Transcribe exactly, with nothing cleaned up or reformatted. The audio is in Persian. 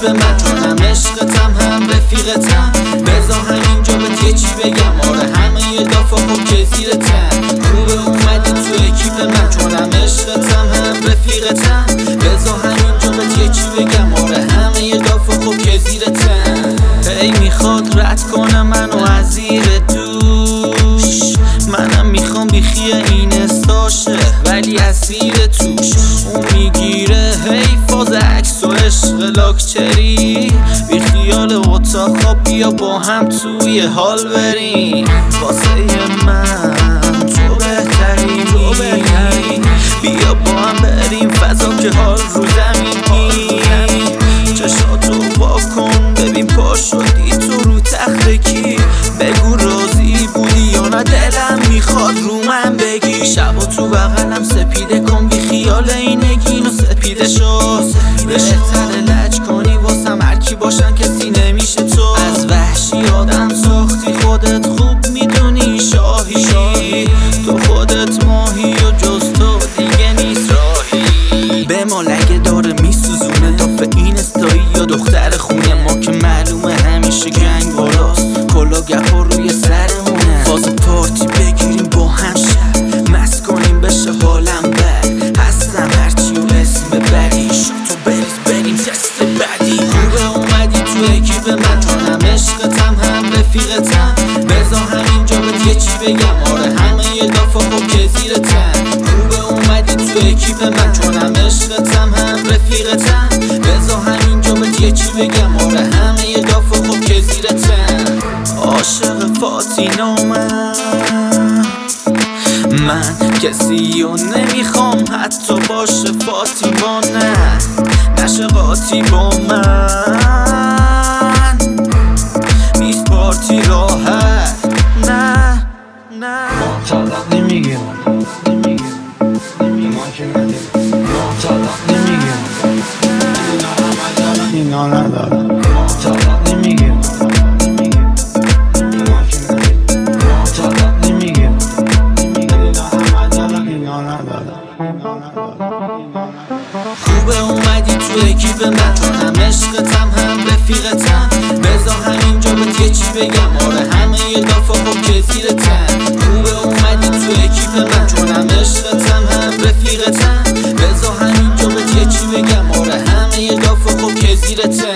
اکیپ من، چونم عشقتم هم رفیقتم. بذار همینجا بهت یه چی بگم، آره همه دافا خب که زیرتم. خوبه اومدی تو اکیپ من، چونم عشقتم هم رفیقتم. بذار همینجا بهت یه چی بگم، آره همه دافا خب که زیرتم. هی میخواد رد کنه منو از زیر دوش، منم میخوام بیخی این استاشه ولی اسیر توش. اون میگیره هی فاز عکس و عشق لاکچری، بی خیال اتاق خواب بیا با هم توی حال بریم. واسه من تو بهتری، تو بهتری، بیا با هم بریم فضا که حال رو زمینی. چشاتو واکن ببین پا شدی تو رو تخت کی، بگو راضی بودی یا نه دلم میخواد رو من بگی. شبا تو بغلم سپیده کن بی خیال اینگین و سپیده شد. بهتره لج کنی واسم هرکی باشن کسی نمیشه تو. از وحشی آدم ساختی خودت خوب میدونی شاهی، تو خودت ماهی و جز تو دیگه نیست راهی. به ما لگه داره میسوزونه دافه این استایی یا دختر خونه ما که معلومه همیشه گنگ بالاست، کلا گپا روی سرمونه. فاز پارتی بگیریم با هم شب مست کنیم بشه حالم بد، هستم هرچی و اسم بدی شو تو بریز بریم تست بعدی. خوبه اومدی تو اکیپ من، چونم عشقتم هم رفیقتم. بذار همینجا بهت یه چی بگم، آره همه دافا خب که زیرتم. خوبه اومدی تو اکیپ من، چونم عشقتم هم رفیقتم. بذار همینجا بهت یه چی بگم، آره همه دافا خب که زیرتم. عاشق فاطینامم من، کسی رو نمیخوام حتی باشه فاطیما، نه نشه قاطی با من، نیست پارتی راحت، نه نه معتادم نمیگم نمیگم نمیگم که ندارم، معتادم نمیگم اینا ندارم، معتادم نمیگم نمیگم اینا که ندارم، معتادم نمیگم اینا ندارم. خوبه اومدی تو اکیپ من، چونم عشقتم هم رفیقتم. بذار همینجا بهت یه چی بگم، آره همه دافا خب که زیرتم. خوبه اومدی تو اکیپ من، چونم عشقتم هم رفیقتم. بذار همینجا بهت یه چی بگم، آره همه دافا خب که زیرتم.